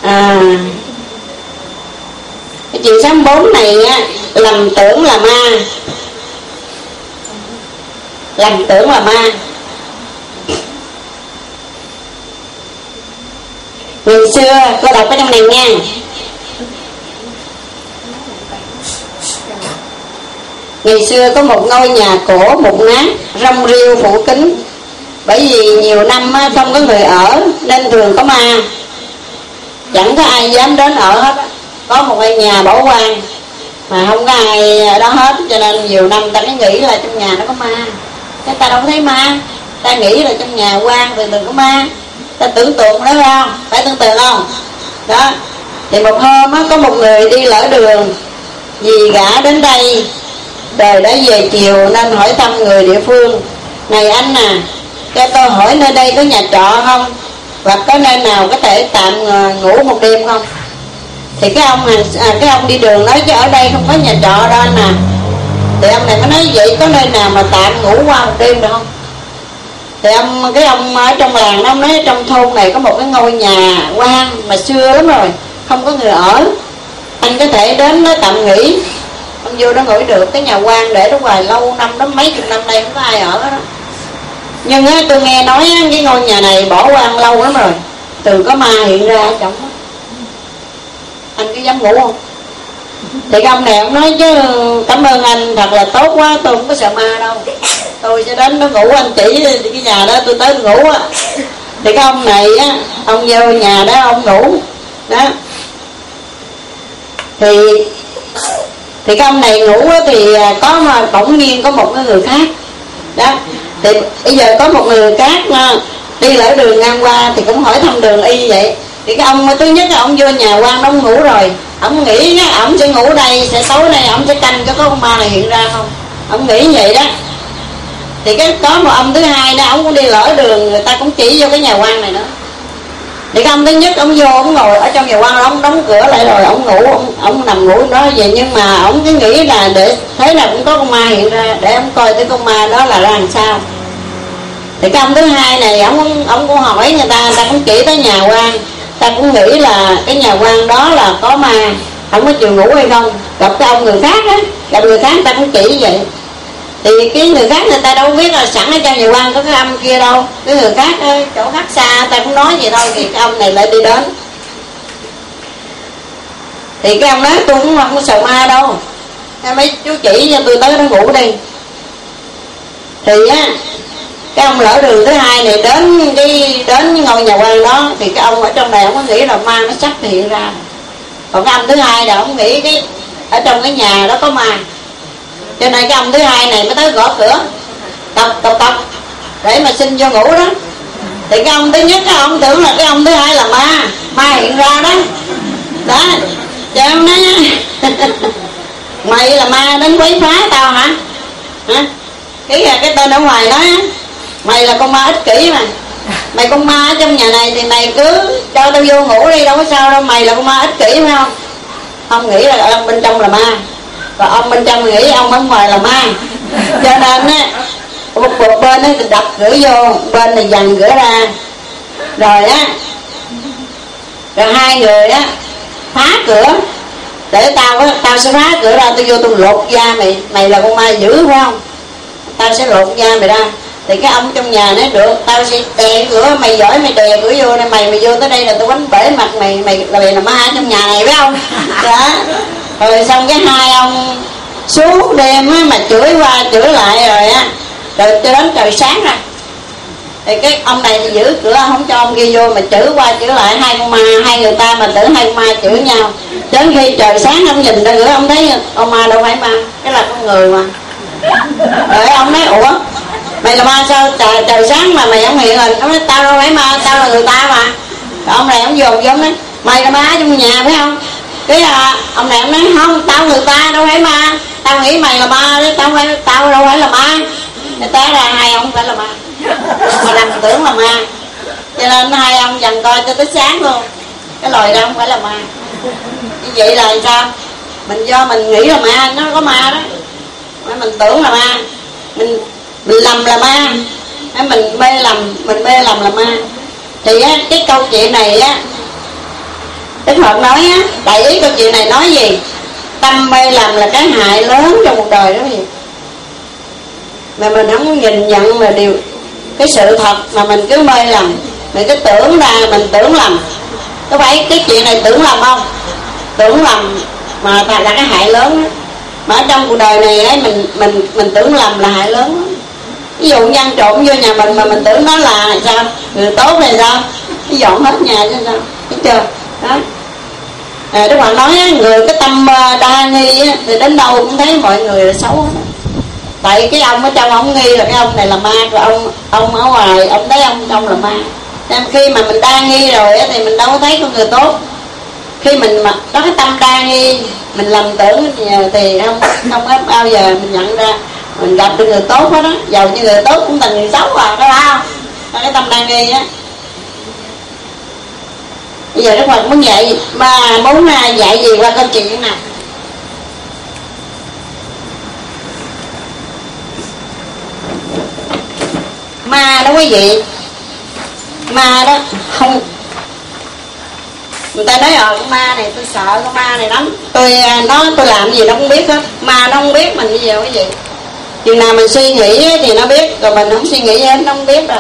Cái chuyện 64 này á, lầm tưởng là ma. Lầm tưởng là ma. Ngày xưa cô đọc ở trong này nha. Ngày xưa có một ngôi nhà cổ mục nát, rong rêu phủ kín. Bởi vì nhiều năm không có người ở nên thường có ma, chẳng có ai dám đến ở hết. Có một ngôi nhà bỏ hoang mà không có ai ở đó hết, cho nên nhiều năm ta cứ nghĩ là trong nhà nó có ma. Cái ta đâu thấy ma, ta nghĩ là trong nhà hoang thì đừng có ma. Ta tưởng tượng đó phải không? Phải tưởng tượng không? Đó. Thì một hôm có một người đi lỡ đường, vì gã đến đây trời đã về chiều nên hỏi thăm người địa phương: này anh à, cho tôi hỏi nơi đây có nhà trọ không, hoặc có nơi nào có thể tạm ngủ một đêm không? Thì cái ông đi đường nói chứ ở đây không có nhà trọ đâu anh à. Thì ông này mới nói vậy có nơi nào mà tạm ngủ qua một đêm được không? Thì cái ông ở trong làng nó nói trong thôn này có một cái ngôi nhà hoang mà xưa lắm rồi, không có người ở, anh có thể đến đó tạm nghỉ. Ông vô đó ngủ được. Cái nhà hoang để đó hoài lâu năm đó, mấy chục năm đây không có ai ở đó. Nhưng á, tôi nghe nói á, cái ngôi nhà này bỏ hoang lâu lắm rồi, từ có ma hiện ra ở trong đó. Anh có dám ngủ không? Thì cái ông này ông nói chứ cảm ơn anh, thật là tốt quá, tôi không có sợ ma đâu, tôi sẽ đến nó ngủ, anh chỉ cái nhà đó tôi tới ngủ á. Thì cái ông này á, ông vô nhà đó ông ngủ đó. Thì cái ông này ngủ á, thì có mà bỗng nhiên có một cái người khác đó. Thì bây giờ có một người khác đi lỡ đường ngang qua thì cũng hỏi thăm đường y vậy. Thì cái ông thứ nhất là ông vô nhà quan ông ngủ rồi, ông nghĩ ông sẽ ngủ đây, sẽ tối nay ông sẽ canh cho có con ma này hiện ra không, ông nghĩ vậy đó. Thì có một ông thứ hai đó, ông cũng đi lỡ đường, người ta cũng chỉ vô cái nhà quan này nữa. Thì cái ông thứ nhất ông vô, ông ngồi ở trong nhà quan, ông đóng cửa lại rồi ông ngủ, ông nằm ngủ đó vậy. Nhưng mà ông cứ nghĩ là để thế nào cũng có con ma hiện ra, để ông coi tới con ma đó là ra làm sao. Thì cái ông thứ hai này ông cũng hỏi người ta cũng chỉ tới nhà quan, ta cũng nghĩ là cái nhà quan đó là có ma, không có chịu ngủ hay không. Gặp cái ông người khác á, gặp người khác ta cũng chỉ vậy. Thì cái người khác người ta đâu biết là sẵn ở trong nhà quan có cái âm kia đâu, cái người khác chỗ khác xa ta cũng nói vậy thôi. Thì cái ông này lại đi đến, thì cái ông nói tôi cũng không có sợ ma đâu, mấy chú chỉ cho tôi tới nó ngủ đi. Thì á, cái ông lỡ đường thứ hai này đến ngôi nhà quan đó, thì cái ông ở trong này ông có nghĩ là ma nó sắp hiện ra. Còn cái ông thứ hai là ông nghĩ cái ở trong cái nhà đó có ma, cho nên cái ông thứ hai này mới tới gõ cửa tộc để mà xin vô ngủ đó. Thì cái ông thứ nhất cái ông tưởng là cái ông thứ hai là ma hiện ra đó đó. Cho ông nói mày là ma đến quấy phá tao hả? Cái tên ở ngoài nói mày là con ma ích kỷ mà, mày con ma ở trong nhà này thì mày cứ cho tao vô ngủ đi, đâu có sao đâu, mày là con ma ích kỷ phải không? Ông nghĩ là ông bên trong là ma, và ông bên trong nghĩ ông bên ngoài là ma. Cho nên á, một bên á thì đập cửa vô, bên này dằn cửa ra. Rồi á, rồi hai người á phá cửa, để tao sẽ phá cửa ra, tôi vô tôi lột da mày, mày là con ma dữ phải không, tao sẽ lột da mày ra. Thì cái ông trong nhà nói được, tao sẽ đè cửa, mày giỏi mày đè cửa vô đây, mày vô tới đây là tao quánh bể mặt mày, mày là ma trong nhà này phải không? Đó. Rồi xong cái hai ông xuống đêm á, mà chửi qua chửi lại rồi á, rồi cho đến trời sáng ra. Thì cái ông này thì giữ cửa không cho ông kia vô, mà chửi qua chửi lại hai con ma, hai người ta mà tưởng hai con ma chửi nhau. Đến khi trời sáng ông nhìn ra cửa, ông thấy ông ma đâu phải ma, cái là con người mà. Rồi ông nói ủa mày là ma sao trời sáng mà mày không hiện hình? Ông nói tao đâu phải ma, tao là người ta mà. Rồi ông này ông dồn giống nói mày là ma ở trong nhà phải không? Cái ông này ông nói không, tao người ta đâu phải ma, tao nghĩ mày là ma đấy, tao đâu phải là ma. Cái té ra hai ông phải là ma, mà nằm tưởng là ma, cho nên hai ông dằn coi cho tới sáng luôn. Cái lòi ra không phải là ma. Như vậy là sao? Mình do mình nghĩ là ma, nó có ma đó, mình tưởng là ma, mình lầm là ma, mình mê lầm là ma. Thì á, cái câu chuyện này á Đức Phật nói á, đại ý câu chuyện này nói gì? Tâm mê lầm là cái hại lớn trong cuộc đời đó gì? Mà mình không nhìn nhận là điều cái sự thật, mà mình cứ mê lầm, mình cứ tưởng ra mình tưởng lầm. Có phải cái chuyện này tưởng lầm không? Tưởng lầm mà là cái hại lớn đó. Mà ở trong cuộc đời này ấy, mình tưởng lầm là hại lớn đó. Ví dụ như ăn trộm vô nhà mình mà mình tưởng nó là sao? Người tốt này sao? Nó dọn hết nhà chứ sao? Thấy chưa? Đó. Đức Phật nói người cái tâm đa nghi á, thì đến đâu cũng thấy mọi người là xấu hết. Tại cái ông ở trong ông nghi là cái ông này là ma, rồi ông ở ngoài ông thấy ông trong là ma. Nên khi mà mình đa nghi rồi á, thì mình đâu có thấy con người tốt. Khi mình mà có cái tâm đa nghi, mình lầm tưởng thì không có bao giờ mình nhận ra mình gặp được người tốt hết á. Dầu như người tốt cũng thành người xấu à, có phải không? Đó, cái tâm đa nghi á. Bây giờ Đức Phật muốn dạy, mà muốn dạy gì qua câu chuyện này? Ma đó quý vị, ma đó không, người ta nói con ma này tôi sợ con ma này lắm, tôi làm gì nó không biết hết. Ma nó không biết mình như vậy quý vị. Chừng nào mình suy nghĩ thì nó biết, rồi mình không suy nghĩ hết nó không biết rồi.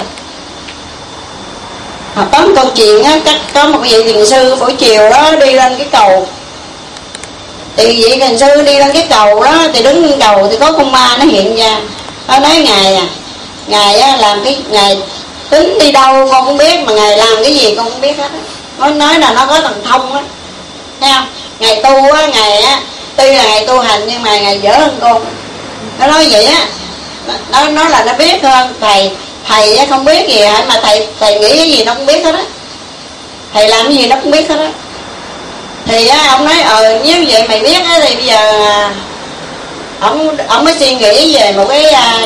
Có một câu chuyện á, có một vị thiền sư buổi chiều đó đi lên cái cầu. Thì vị thiền sư đi lên cái cầu đó, thì đứng trên cầu thì có con ma nó hiện ra. Nó nói ngài á, làm cái ngài tính đi đâu con không biết, mà ngài làm cái gì con không biết hết á. Nó nói là nó có thần thông á, thấy không? Ngài tu á, ngài á, tuy là ngài tu hành nhưng mà ngài dở hơn con. Nó nói vậy á, nó là nó biết hơn thầy á, không biết gì hả, mà thầy nghĩ cái gì nó không biết hết á, thầy làm cái gì nó cũng biết hết á. Thì á ông nói nếu vậy mày biết á, thì bây giờ ông mới suy nghĩ về một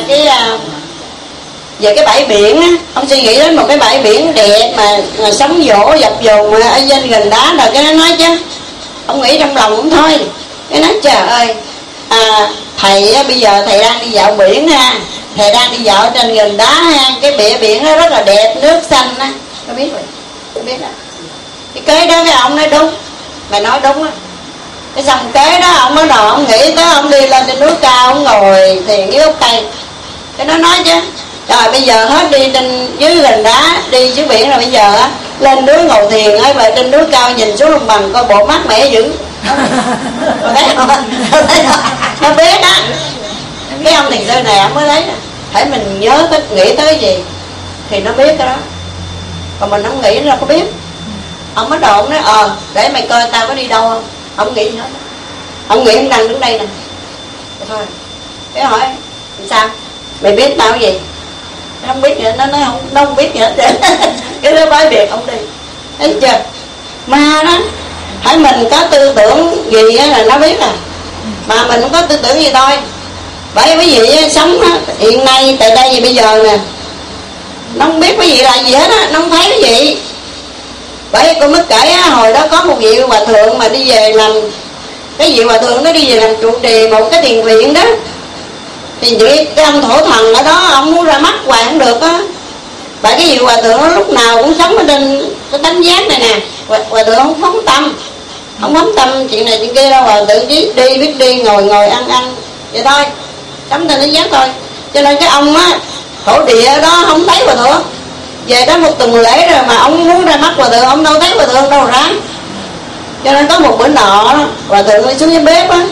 về cái bãi biển á. Ông suy nghĩ đến một cái bãi biển đẹp mà sóng vỗ dập dồn ở trên gần đá, rồi cái nó nói chứ ông nghĩ trong lòng cũng thôi. Cái nói trời ơi, thầy á, bây giờ thầy đang đi dạo biển ha, thầy đang đi dạo trên gần đá ha, cái bìa biển nó rất là đẹp, nước xanh á, có biết rồi, có biết à? Cái kế đó cái ông nói đúng, mày nói đúng á. Cái xong kế đó ông bắt đầu ông nghĩ tới, ông đi lên trên núi cao, ông ngồi thiền dưới gốc cây. Cái nó nói chứ rồi bây giờ hết đi trên dưới gần đá, đi dưới biển rồi, bây giờ á lên núi ngồi thiền ấy, về trên núi cao nhìn xuống đồng bằng coi bộ mát mẻ dữ. Thấy không? Nó biết á. Cái ông thiền sư này ông mới thấy phải mình nhớ tới, nghĩ tới gì thì nó biết cái đó, còn mình không nghĩ nó có biết. Ông mới đầu ông nói để mày coi tao có đi đâu không. Ông nghĩ gì hết, ông nghĩ ông đang đứng đây nè thôi. Cái hỏi sao mày biết tao cái gì? Nó không biết gì hết. Nó nói nó không biết gì hết. Cái đó bái biệt ông đi. Thấy chưa? Ma đó, hỏi mình có tư tưởng gì á là nó biết à, mà mình không có tư tưởng gì thôi. Bởi quý vị sống á, hiện nay tại đây gì bây giờ nè, nó không biết quý vị là gì hết á, nó không thấy cái gì. Bởi cô mới kể á, hồi đó có một vị hòa thượng mà đi về làm, cái vị hòa thượng nó đi về làm trụ trì một cái thiền viện đó. Thì cái ông thổ thần ở đó, ông muốn ra mắt hoài không được á. Bởi cái vị hòa thượng đó lúc nào cũng sống ở trên cái tánh giác này nè. Hòa thượng không phóng tâm, không phóng tâm chuyện này chuyện kia đâu. Hòa thượng biết đi ngồi ăn vậy thôi, sống trên tánh giác thôi. Cho nên cái ông á thổ địa đó không thấy hòa thượng. Về đó một tuần lễ rồi mà ông muốn ra mắt hòa thượng, ông đâu thấy hòa thượng đâu ra. Cho nên có một bữa nọ hòa thượng đi xuống dưới bếp á,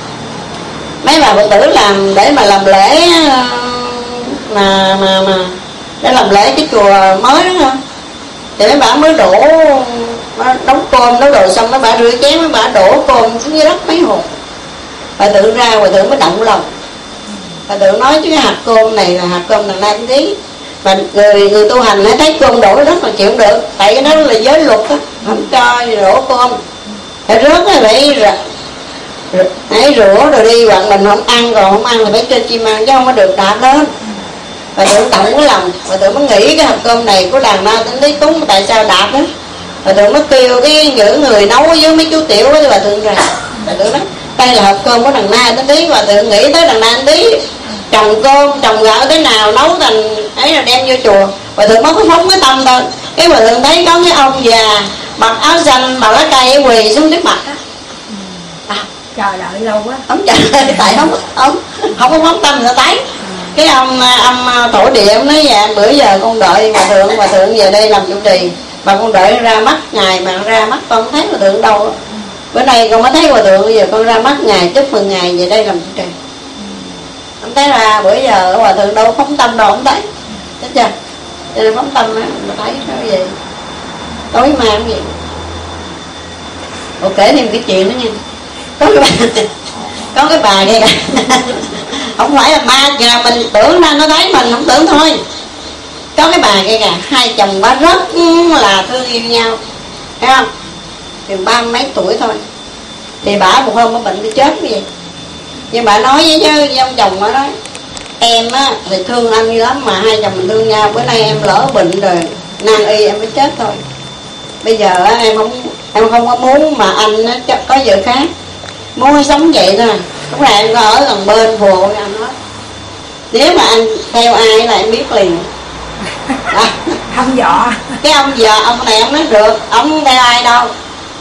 mấy bà Phật tử làm để mà làm lễ mà để làm lễ cái chùa mới đó không, thì mấy bà mới đổ đóng cơm nấu đồ xong, mấy bà rửa chén, mấy bà đổ cơm xuống dưới đất mấy hột. Hòa thượng ra, hòa thượng mới động lòng. Hòa thượng nói chứ cái hạt cơm này là hạt cơm đằng Nam tí, mà người tu hành thấy cơm đổ đất là chịu được, tại cái đó là giới luật á, không cho đổ cơm, phải rớt á, phải rửa rồi đi, hoặc mình không ăn, còn không ăn là phải cho chim ăn chứ không có được đạp lên. Và tưởng động cái lòng, và tưởng mới nghĩ cái hạt cơm này của đàn Na Tĩnh Lý cúng tại sao đạp đó. Và tưởng mới kêu những người nấu với mấy chú tiểu với bà tưởng ra. Và tưởng nói đây là hạt cơm của đàn Na Tĩnh Lý, và tưởng nghĩ tới đàn Na Tĩnh Lý trồng cơm trồng gạo thế nào nấu thành ấy rồi đem vô chùa. Và tưởng mới có phóng cái tâm thôi. Cái bà tưởng thấy có cái ông già mặc áo xanh mà lá cây thầy quỳ xuống trước mặt á. Chờ đợi lâu quá. Ông chờ tại không có phóng tâm người thấy. Cái ông tổ địa ông nói dạ bữa giờ con đợi hòa thượng về đây làm chủ trì, mà con đợi ra mắt ngài mà ra mắt con không thấy hòa thượng đâu. Bữa nay con mới thấy hòa thượng, bây giờ con ra mắt ngài chúc mừng ngài về đây làm chủ trì. Không thấy ra bữa giờ hòa thượng đâu phóng tâm đâu không thấy, thấy chưa? Cho nên phóng tâm á mà thấy cái gì tối mai không gì. Ủa kể thêm cái chuyện đó nha. Có cái bà kia không phải là ma, kìa mình tưởng ra nó thấy mình không tưởng thôi. Có cái bà kia kìa, hai chồng bà rất là thương yêu nhau, thấy không? Thì 30 mấy tuổi thôi. Thì bà một hôm bà bệnh đi chết cái gì. Nhưng bà nói với ông chồng bà nói em á thì thương anh như lắm, mà hai chồng mình thương nhau, bữa nay em lỡ bệnh rồi nan y em mới chết thôi. Bây giờ á em không có muốn mà anh á có vợ khác, muốn sống vậy thôi. Lúc này em có ở gần bên phù hộ anh nói nếu mà anh theo ai là em biết liền. Không dọa. Cái ông ông này ông nói được, ông không theo ai đâu,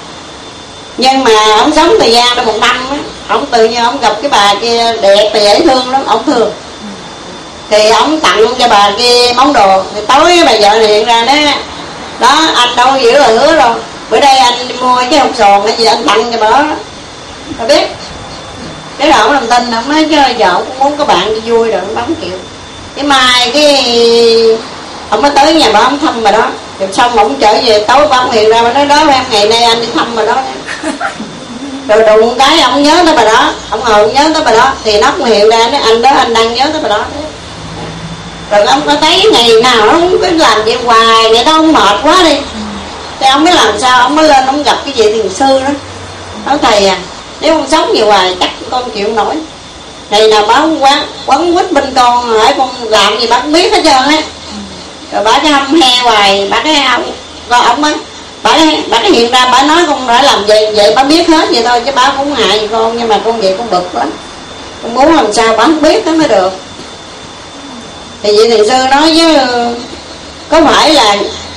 nhưng mà ông sống thời gian đó 1 năm á, ông tự nhiên ông gặp cái bà kia đẹp và dễ thương lắm, ông thương. Thì ông tặng cho bà kia món đồ, thì tối bà vợ hiện ra đó anh đâu giữ lời hứa đâu, bữa đây anh đi mua cái hộp sòn cái gì anh tặng cho bà đó. Bà biết cái đầu ông làm tin, ông nói chứ giờ ông cũng muốn có bạn đi vui rồi ông bấm kiểu. Cái mai cái ông mới tới nhà bà ông thăm bà đó, rồi xong ông trở về tối bà ông hiện ra bà nói đó em ngày nay anh đi thăm bà đó. Rồi đụng cái ông nhớ tới bà đó, ông ngồi ông nhớ tới bà đó, thì nó cũng hiện ra nói anh đó anh đang nhớ tới bà đó. Rồi ông có thấy ngày nào nó cũng cứ làm vậy hoài vậy đó, ông mệt quá đi. Thì ông mới làm sao, ông mới lên ông gặp cái vị thiền sư đó. Nói thầy à, nếu con sống nhiều hoài chắc con chịu nổi. Ngày nào bà không quấn quýt bên con, hỏi con làm gì bà cũng biết hết trơn á. Rồi bà cái hâm he hoài, bà cái ông á, bà cái hiện ra bà nói con phải làm vậy bà biết hết vậy thôi, chứ bà cũng hại con. Nhưng mà con vậy con bực lắm, con muốn làm sao bà không biết đó mới được. Thì vị thiền sư nói với có phải là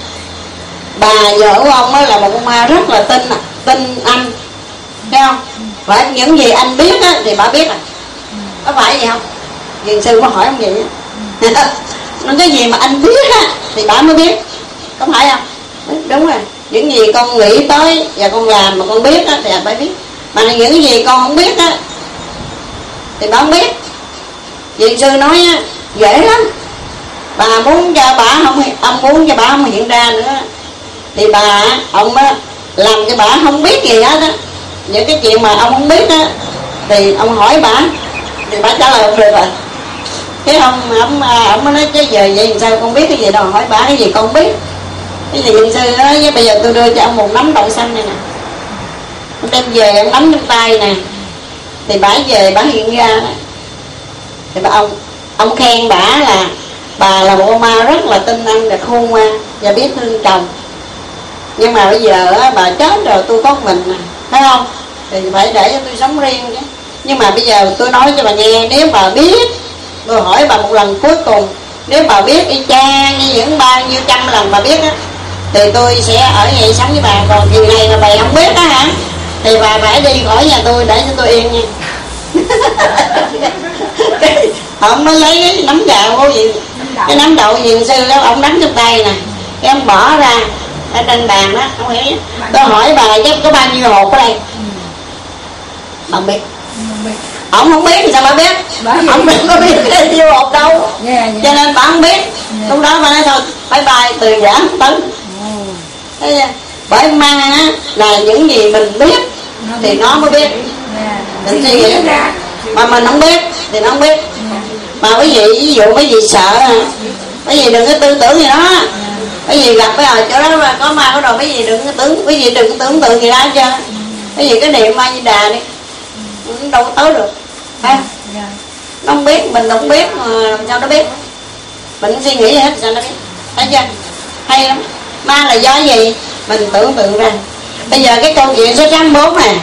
bà vợ của ông là một con ma rất là tin anh, thấy không? Phải những gì anh biết á thì bà biết à, có phải vậy không? Thiền sư có hỏi ông vậy á. Nên cái gì mà anh biết á thì bà mới biết, có phải không? Đúng rồi, những gì con nghĩ tới và con làm mà con biết á thì bà biết, mà những gì con không biết á thì bà không biết. Thiền sư nói á dễ lắm, bà muốn cho bà không, ông muốn cho bà không hiện ra nữa thì ông á làm cho bà không biết gì hết á. Những cái chuyện mà ông không biết á thì ông hỏi bà thì bà trả lời được rồi. Cái ông mới nói chứ giờ vậy sao con biết cái gì đâu, hỏi bà cái gì con biết. Cái gì thiền sư nói với bây giờ tôi đưa cho ông một nắm đậu xanh này nè, ông đem về ông nắm trong tay nè, thì bà về bà hiện ra đó. Thì ông khen bà là một con ma rất là tinh anh và khôn ngoan và biết thương chồng. Nhưng mà bây giờ á, bà chết rồi tôi có mình nè, thấy không? Thì phải để cho tôi sống riêng chứ. Nhưng mà bây giờ tôi nói cho bà nghe, nếu bà biết, tôi hỏi bà một lần cuối cùng, nếu bà biết y chang như những bao nhiêu trăm lần bà biết á, thì tôi sẽ ở vậy sống với bà. Còn kỳ này mà bà không biết á hả, thì bà phải đi khỏi nhà tôi để cho tôi yên nha. Ông mới lấy cái nắm gạo của gì, cái nắm đậu thiền sư đó, ông đánh trong tay nè, cái ông bỏ ra ở trên bàn đó, ông hiểu. Tôi hỏi bà chắc có bao nhiêu hột ở đây, bà không biết. Ông không biết thì sao bà biết? Ông đừng có biết cái nhiêu hột đâu, cho nên bà không biết. Lúc đó bà nói thôi bye bye, từ giả không tấn. Bởi ma á là những gì mình biết thì nó mới biết. Mình suy nghĩ mà mình không biết thì nó không biết. Mà quý vị ví dụ mấy vị sợ, mấy vị đừng có tư tưởng gì đó. Mấy vị gặp cái ở chỗ đó có ma có đồ, mấy vị đừng có tưởng, quý vị đừng có tưởng tượng gì đó hết trơn. Mấy vị cái niệm Ma Di Đà đi, đâu có tới được, phải không? Nó không biết, mình không biết mà làm sao nó biết. Mình suy nghĩ hết sao nó biết, thấy chưa? Hay lắm. Ma là do gì mình tưởng tượng ra. Bây giờ cái câu chuyện số 64 nè,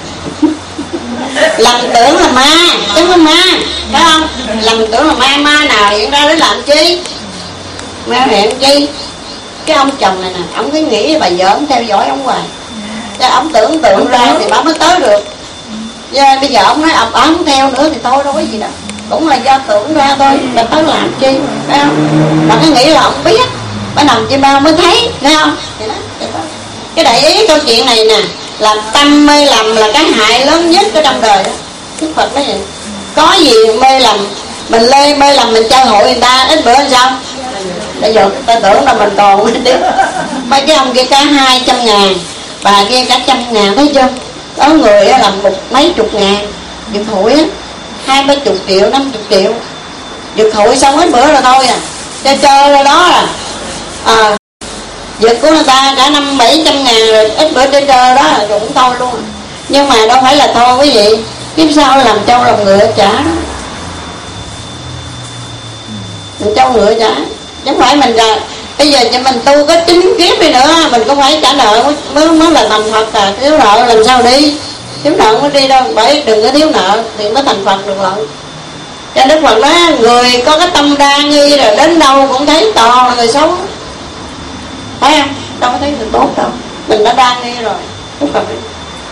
lầm tưởng là ma chứ không ma, phải không? Lầm tưởng là ma nào hiện ra để làm chi, ma hiện chi. Cái ông chồng này nè, ông cứ nghĩ bà vợ ông theo dõi ông hoài, cho ông tưởng tượng ra thì bà mới tới được. Bây giờ ông nói ập ấm theo nữa thì thôi đâu có gì đâu, cũng là do tưởng ra thôi, bà tới làm chi, phải không? Bà cứ nghĩ là ông biết, bà nằm trên bao mới thấy, thấy không? Cái đại ý câu chuyện này nè, làm tâm mê lầm là cái hại lớn nhất ở trong đời đó. Đức Phật nói vậy, có gì mê lầm, mình mê lầm mình chơi hội người ta, ít bữa làm sao? Bây giờ ta tưởng là mình còn mấy cái ông kia cả 200.000, bà kia cả 100.000, thấy chưa? Có người làm mấy chục ngàn, giật hụi á, 20-30 triệu, 50 triệu, giật hụi xong hết bữa rồi thôi à, chơi ra đó à, giật của người ta cả 500-700 ngàn rồi, ít bữa chơi đó là cũng thôi luôn. Nhưng mà đâu phải là thôi quý vị, kiếp sau làm trâu làm ngựa trả đó, làm trâu ngựa trả, chứ không phải mình là bây giờ cho mình tu có 9 kiếp đi nữa mình cũng phải trả nợ mới là thành Phật à. Thiếu nợ làm sao đi, thiếu nợ mới đi đâu, bởi đừng có thiếu nợ thì mới thành Phật được rồi. Cho Đức Phật nói người có cái tâm đa nghi rồi đến đâu cũng thấy toàn là người xấu, phải không? Đâu có thấy người tốt đâu, mình đã đa nghi rồi. Đức Phật này.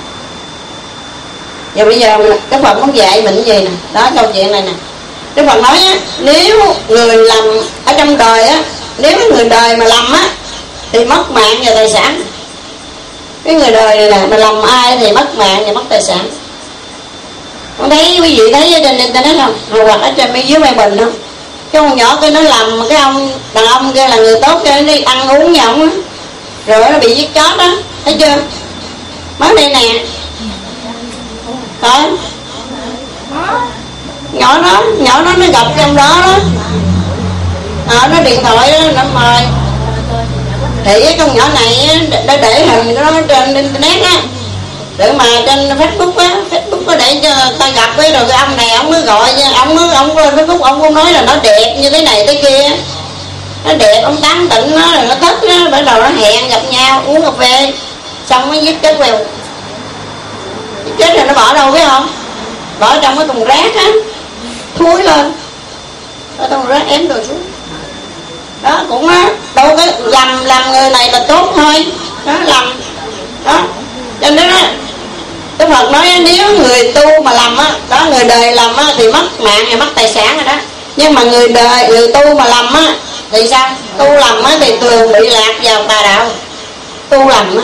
Và bây giờ Đức Phật muốn dạy mình cái gì nè, đó câu chuyện này nè. Đức Phật nói á, nếu người làm ở trong đời á, nếu người đời mà lầm á thì mất mạng và tài sản. Cái người đời này nè, mà lầm ai thì mất mạng và mất tài sản. Con thấy quý vị thấy ở trên internet không, hoặc ở trên dưới Mai Bình không, cái con nhỏ kia nó lầm cái ông đàn ông kia là người tốt, cho nó đi ăn uống với ổng á, rồi nó bị giết chó đó, thấy chưa? Mới đây nè, phải nhỏ nó gặp trong đó đó, nó điện thoại đó, nó mời thì cái con nhỏ này đã để hình nó trên internet á, để mà trên Facebook á, Facebook có để cho ta gặp với, rồi cái ông này ông mới gọi, ông lên Facebook ông cũng nói là nó đẹp như thế này thế kia, nó đẹp, ông tán tỉnh nó rồi nó thích nó, bắt đầu nó hẹn gặp nhau uống cà phê, xong mới giết chết quèo, giết chết rồi nó bỏ đâu biết không? Bỏ trong cái thùng rác á, thúi lên, ở trong rác ém đồ xuống. Đó cũng á, đâu cái làm người này là tốt thôi, đó làm đó. Cho nên đó Đức Phật nói nếu người tu mà làm á, đó người đời làm á thì mất mạng và mất tài sản rồi đó. Nhưng mà người tu mà làm á thì sao? Tu làm á thì thường bị lạc vào tà đạo. Tu làm á,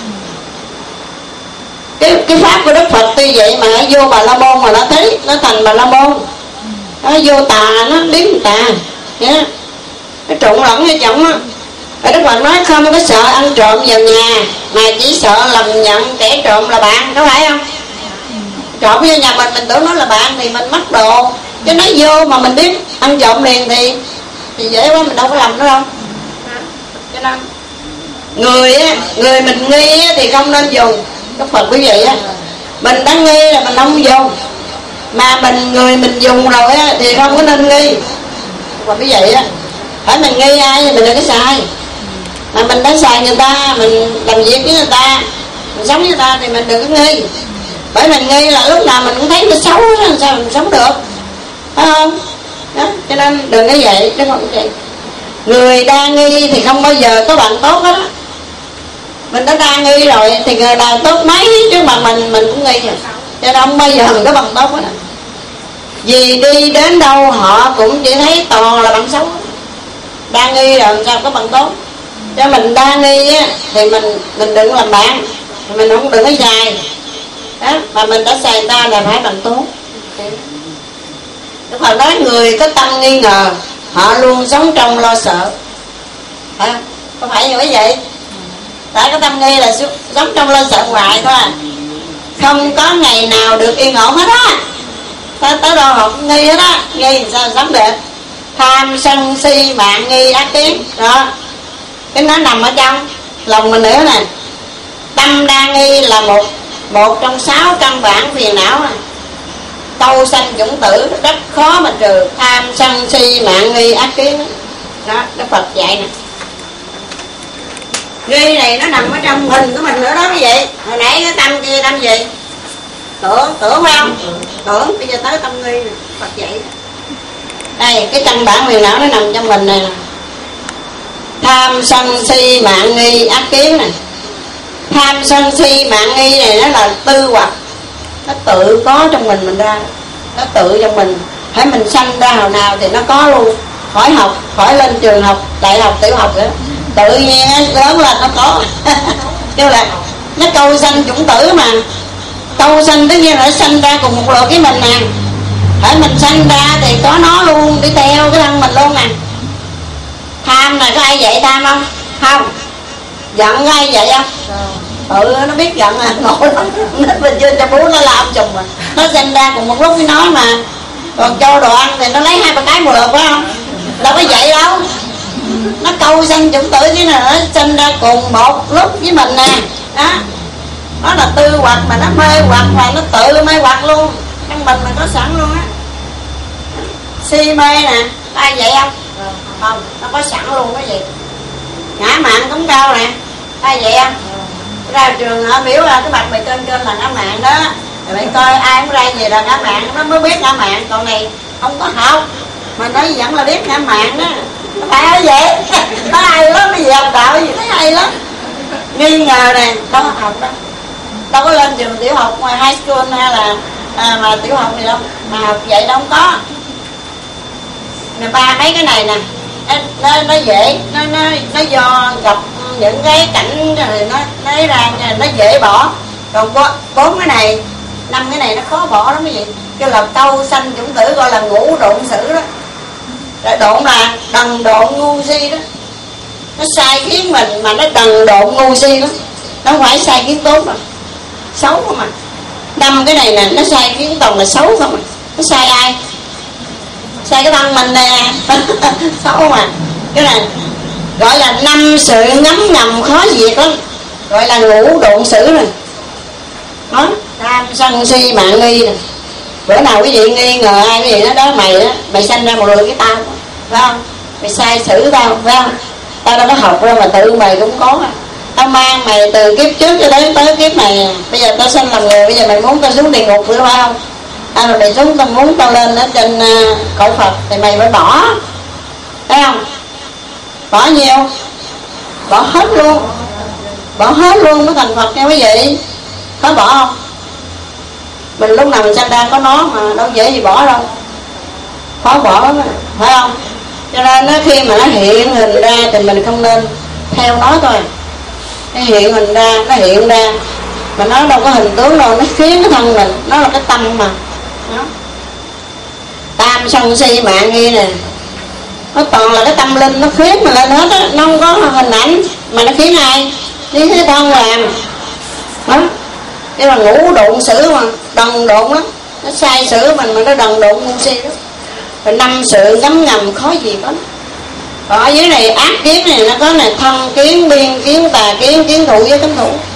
cái pháp của Đức Phật tuy vậy mà nó vô Bà La Môn mà nó thấy nó thành Bà La Môn, nó vô tà nó biến tà nhá, nó trộn lẫn với chồng á. Rồi Đức Phật nói không có sợ ăn trộm vào nhà, mà chỉ sợ lầm nhận kẻ trộm là bạn, có phải không? Trộm vô nhà mình tưởng nó là bạn thì mình mất đồ, chứ nói vô mà mình biết ăn trộm liền thì dễ quá, mình đâu có làm nữa đâu. Cho nên người mình nghi thì không nên dùng. Đức Phật quý vị á, mình đã nghi là mình không dùng, mà người mình dùng rồi á thì không có nên nghi. Và quý vị á, phải mình nghi ai thì mình đừng có xài, mà mình đã xài người ta, mình làm việc với người ta, mình sống với người ta thì mình đừng có nghi. Bởi mình nghi là lúc nào mình cũng thấy nó xấu đó, làm sao mình sống được, phải không? Đó, cho nên đừng có vậy. Đúng không chị? Người đa nghi thì không bao giờ có bạn tốt hết á. Mình đã đa nghi rồi thì người nào tốt mấy chứ mà mình cũng nghi rồi, cho nên không bao giờ mình có bằng tốt hết á. Vì đi đến đâu họ cũng chỉ thấy toàn là bạn xấu. Đa nghi rồi sao có bằng tốt. Cho mình đa nghi á thì mình đừng làm bạn, mình không đừng có xài đó, mà mình đã xài ta là phải bằng tốt. Đức Phật nói người có tâm nghi ngờ họ luôn sống trong lo sợ, phải không? Có phải như vậy? Tại có tâm nghi là sống trong lo sợ hoài thôi à, không có ngày nào được yên ổn hết á. Tới đâu họ cũng nghi hết á, nghi sao sống được? Tham sân si mạng nghi ác kiến đó, cái nó nằm ở trong lòng mình nữa nè. Tâm đa nghi là một trong 6 căn bản phiền não này. Câu sanh dũng tử rất khó mà trừ tham sân si mạng nghi ác kiến đó. Đức Phật dạy nè, nghi này nó nằm ở trong hình của mình nữa đó quý vị. Hồi nãy cái tâm kia tâm gì? Tưởng phải không? Tưởng, bây giờ tới tâm nghi nè. Phật dạy đây, cái căn bản phiền não nó nằm trong mình này nè. Tham sân si mạng nghi ác kiến này. Tham sân si mạng nghi này nó là tư hoặc, nó tự có trong mình ra, nó tự trong mình, hãy mình sanh ra hồi nào thì nó có luôn, khỏi học, khỏi lên trường học đại học tiểu học nữa, tự nhiên lớn lên nó có. Kêu là nó câu sanh chủng tử mà, câu sanh tất nhiên là nó sanh ra cùng một lượt với mình nè, hãy mình sanh ra thì có nó luôn đi theo cái thân mình luôn nè. Tham là có ai dạy tham không? Không. Giận có ai dạy không? Nó biết giận à, ngộ lắm. Nên mình chưa cho bố nó làm chùm mà, nó sinh ra cùng một lúc với nó mà. Còn cho đồ ăn thì nó lấy 2-3 cái một lượt phải không? Đâu có vậy đâu. Nó câu sanh chủng tử chứ là nó sinh ra cùng một lúc với mình nè. Đó, nó là tư hoặc mà nó mê hoặc mà nó tự mê hoặc luôn. Trong mình mà có sẵn luôn á. Si mê nè, ai vậy không? Không, nó có sẵn luôn cái gì. Ngã mạn cống cao nè, ai vậy không? Ra trường họ biểu là cái bạch mày trên là ngã mạn đó, rồi mày coi ai cũng ra gì là ngã mạn, nó mới biết ngã mạn. Còn này không có học mà nói vẫn là biết ngã mạn đó. Nó phải ở vậy. Nó hay lắm, cái gì học đạo gì thấy hay lắm. Nghi ngờ nè, đâu có học đâu, đâu có lên trường tiểu học ngoài high school hay là mà tiểu học gì đâu mà học vậy đâu, không có. Nè ba mấy cái này nè, nó dễ, nó do gặp những cái cảnh rồi nó lấy ra, nó dễ bỏ. Còn có 4 cái này, 5 cái này nó khó bỏ lắm cái gì. Cái là câu sanh chủng tử gọi là ngũ độn sử đó. Rồi độn là đần độn ngu si đó, nó sai khiến mình mà nó đần độn ngu si đó, nó không phải sai khiến tốt đâu, xấu không à. 5 cái này nè, nó sai khiến toàn là xấu không à. Nó sai ai? Sai cái thân mình nè. Xấu mà. Cái này gọi là 5 sự ngấm ngầm khó diệt lắm, gọi là ngũ độn sử rồi. Đó, tham sân si mạng nghi nè. Bữa nào quý vị nghi ngờ ai cái gì đó, đó mày sanh ra một lượt cái tao, phải không? Mày sai xử tao, phải không? Tao đâu có học đâu mà tự mày cũng có. Tao mang mày từ kiếp trước cho đến tới kiếp này. Bây giờ tao sanh làm người, bây giờ mày muốn tao xuống địa ngục nữa phải không? Rồi mày xuống, tao muốn tao lên ở trên cõi Phật thì mày phải bỏ, thấy không? Bỏ nhiều, bỏ hết luôn, bỏ hết luôn mới thành Phật nha quý vị. Có bỏ không? Mình lúc nào mình sanh ra có nó mà đâu dễ gì bỏ đâu, khó bỏ lắm, phải không? Cho nên khi mà nó hiện hình ra thì mình không nên theo nó thôi. Nó hiện hình ra, nó hiện ra mà nó đâu có hình tướng đâu, nó khiến cái thân mình, nó là cái tâm mà. Đó. Tam sân si mạng nghi nè, nó toàn là cái tâm linh, nó khiến mình lên hết á. Nó không có hình ảnh mà nó khiến ai? Khiến cái thân làm. Đó, cái là ngũ độn sử mà, đần độn lắm. Nó sai sử mình mà nó đần độn ngu si đó. Rồi 5 sự ngấm ngầm khó gì có. Còn ở dưới này ác kiến này nó có này, thân kiến, biên kiến, tà kiến, kiến thủ với cấm thủ.